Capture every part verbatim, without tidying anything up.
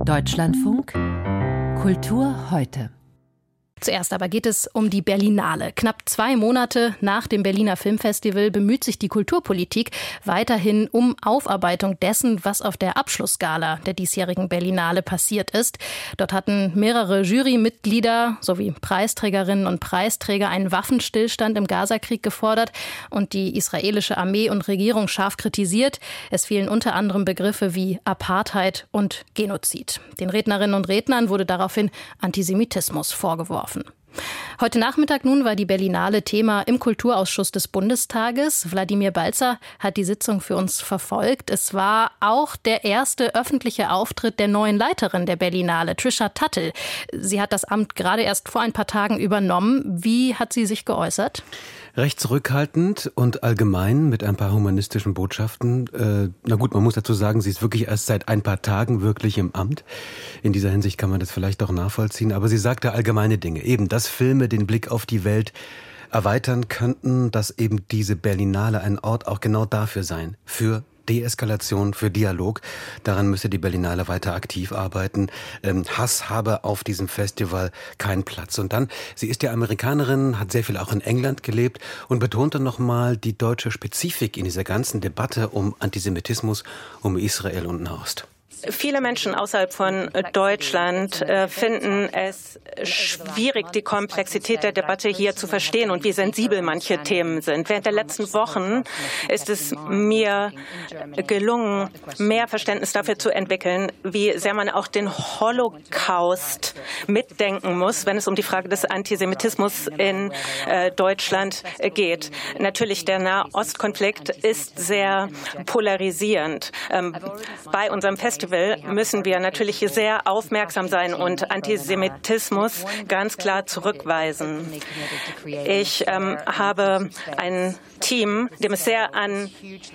Deutschlandfunk Kultur heute. Zuerst aber geht es um die Berlinale. Knapp zwei Monate nach dem Berliner Filmfestival bemüht sich die Kulturpolitik weiterhin um Aufarbeitung dessen, was auf der Abschlussgala der diesjährigen Berlinale passiert ist. Dort hatten mehrere Jurymitglieder sowie Preisträgerinnen und Preisträger einen Waffenstillstand im Gazakrieg gefordert und die israelische Armee und Regierung scharf kritisiert. Es fielen unter anderem Begriffe wie Apartheid und Genozid. Den Rednerinnen und Rednern wurde daraufhin Antisemitismus vorgeworfen. Heute Nachmittag nun war die Berlinale Thema im Kulturausschuss des Bundestages. Wladimir Balzer hat die Sitzung für uns verfolgt. Es war auch der erste öffentliche Auftritt der neuen Leiterin der Berlinale, Trisha Tuttle. Sie hat das Amt gerade erst vor ein paar Tagen übernommen. Wie hat sie sich geäußert? Recht zurückhaltend und allgemein mit ein paar humanistischen Botschaften. Äh, na gut, man muss dazu sagen, sie ist wirklich erst seit ein paar Tagen wirklich im Amt. In dieser Hinsicht kann man das vielleicht auch nachvollziehen. Aber sie sagte allgemeine Dinge. Eben, dass Filme den Blick auf die Welt erweitern könnten, dass eben diese Berlinale ein Ort auch genau dafür sein. Für Deeskalation, für Dialog. Daran müsse die Berlinale weiter aktiv arbeiten. Ähm, Hass habe auf diesem Festival keinen Platz. Und dann, sie ist ja Amerikanerin, hat sehr viel auch in England gelebt und betonte nochmal die deutsche Spezifik in dieser ganzen Debatte um Antisemitismus, um Israel und Nahost. Viele Menschen außerhalb von Deutschland äh, finden es schwierig, die Komplexität der Debatte hier zu verstehen und wie sensibel manche Themen sind. Während der letzten Wochen ist es mir gelungen, mehr Verständnis dafür zu entwickeln, wie sehr man auch den Holocaust mitdenken muss, wenn es um die Frage des Antisemitismus in äh, Deutschland geht. Natürlich, der Nahostkonflikt ist sehr polarisierend. Ähm, bei unserem Festival müssen wir natürlich sehr aufmerksam sein und Antisemitismus ganz klar zurückweisen. Ich ähm, habe ein Team, dem es sehr an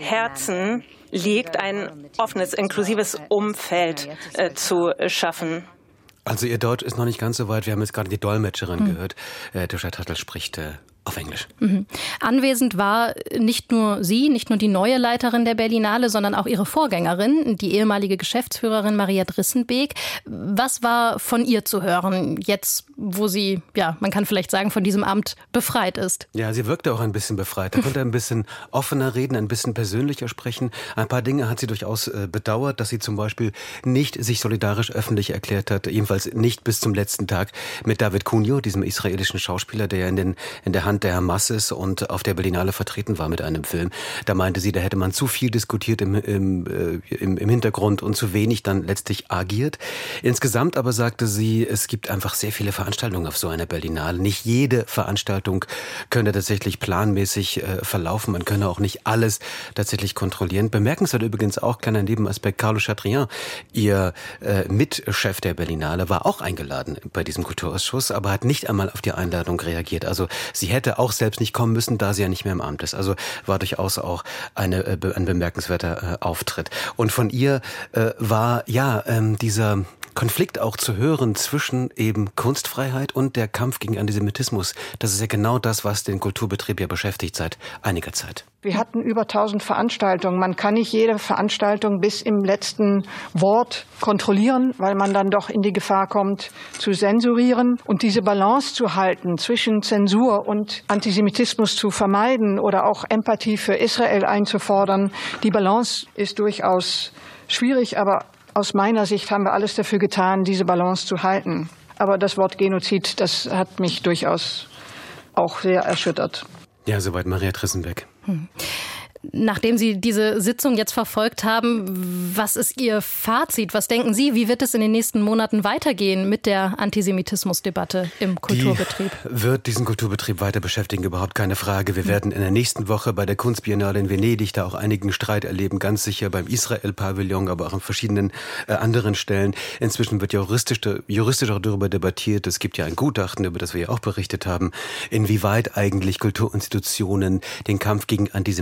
Herzen liegt, ein offenes, inklusives Umfeld äh, zu schaffen. Also Ihr Deutsch ist noch nicht ganz so weit. Wir haben jetzt gerade die Dolmetscherin mhm. gehört. Äh, Trisha Tuttle spricht äh, auf Englisch. Mhm. Anwesend war nicht nur sie, nicht nur die neue Leiterin der Berlinale, sondern auch ihre Vorgängerin, die ehemalige Geschäftsführerin Maria Drissenbeek. Was war von ihr zu hören, jetzt, wo sie, ja, man kann vielleicht sagen, von diesem Amt befreit ist? Ja, sie wirkte auch ein bisschen befreit. Da konnte ein bisschen offener reden, ein bisschen persönlicher sprechen. Ein paar Dinge hat sie durchaus äh, bedauert, dass sie zum Beispiel nicht sich solidarisch öffentlich erklärt hat, jedenfalls nicht bis zum letzten Tag mit David Cunha, diesem israelischen Schauspieler, der ja in, den, in der Hand der Hamas ist und auf der Berlinale vertreten war mit einem Film. Da meinte sie, da hätte man zu viel diskutiert im, im, äh, im, im Hintergrund und zu wenig dann letztlich agiert. Insgesamt aber sagte sie, es gibt einfach sehr viele Veranstaltungen auf so einer Berlinale. Nicht jede Veranstaltung könne tatsächlich planmäßig äh, verlaufen. Man könne auch nicht alles tatsächlich kontrollieren. Bemerkenswert übrigens auch, kleiner Nebenaspekt, Carlo Chatrian, ihr äh, Mitchef der Berlinale, war auch eingeladen bei diesem Kulturausschuss, aber hat nicht einmal auf die Einladung reagiert. Also sie hätte auch selbst nicht kommen müssen, da sie ja nicht mehr im Amt ist. Also war durchaus auch eine, äh, ein bemerkenswerter äh, Auftritt. Und von ihr äh, war ja ähm, dieser Konflikt auch zu hören zwischen eben Kunstfreiheit und der Kampf gegen Antisemitismus. Das ist ja genau das, was den Kulturbetrieb ja beschäftigt seit einiger Zeit. Wir hatten über tausend Veranstaltungen. Man kann nicht jede Veranstaltung bis im letzten Wort kontrollieren, weil man dann doch in die Gefahr kommt, zu zensurieren. Und diese Balance zu halten zwischen Zensur und Antisemitismus zu vermeiden oder auch Empathie für Israel einzufordern, die Balance ist durchaus schwierig, aber aus meiner Sicht haben wir alles dafür getan, diese Balance zu halten. Aber das Wort Genozid, das hat mich durchaus auch sehr erschüttert. Ja, soweit Maria Drissenbeek. Hm. Nachdem Sie diese Sitzung jetzt verfolgt haben, was ist Ihr Fazit? Was denken Sie, wie wird es in den nächsten Monaten weitergehen mit der Antisemitismusdebatte im Kulturbetrieb? Die wird diesen Kulturbetrieb weiter beschäftigen, überhaupt keine Frage. Wir werden in der nächsten Woche bei der Kunstbiennale in Venedig da auch einigen Streit erleben, ganz sicher beim Israel-Pavillon, aber auch an verschiedenen äh, anderen Stellen. Inzwischen wird juristisch, juristisch auch darüber debattiert. Es gibt ja ein Gutachten, über das wir ja auch berichtet haben, inwieweit eigentlich Kulturinstitutionen den Kampf gegen Antisemitismus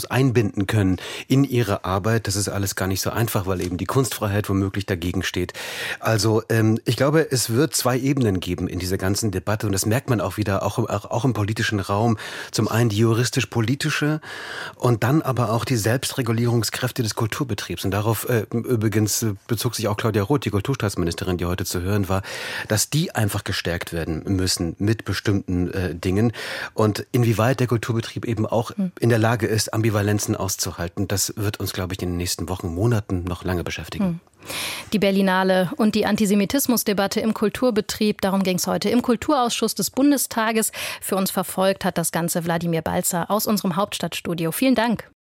einbinden können in ihre Arbeit. Das ist alles gar nicht so einfach, weil eben die Kunstfreiheit womöglich dagegen steht. Also ähm, ich glaube, es wird zwei Ebenen geben in dieser ganzen Debatte und das merkt man auch wieder, auch, auch, auch im politischen Raum. Zum einen die juristisch-politische und dann aber auch die Selbstregulierungskräfte des Kulturbetriebs. Und darauf äh, übrigens bezog sich auch Claudia Roth, die Kulturstaatsministerin, die heute zu hören war, dass die einfach gestärkt werden müssen mit bestimmten äh, Dingen. Und inwieweit der Kulturbetrieb eben auch in der Lage ist, Ambivalenzen auszuhalten, das wird uns, glaube ich, in den nächsten Wochen, Monaten noch lange beschäftigen. Hm. Die Berlinale und die Antisemitismusdebatte im Kulturbetrieb, darum ging es heute im Kulturausschuss des Bundestages. Für uns verfolgt hat das Ganze Wladimir Balzer aus unserem Hauptstadtstudio. Vielen Dank.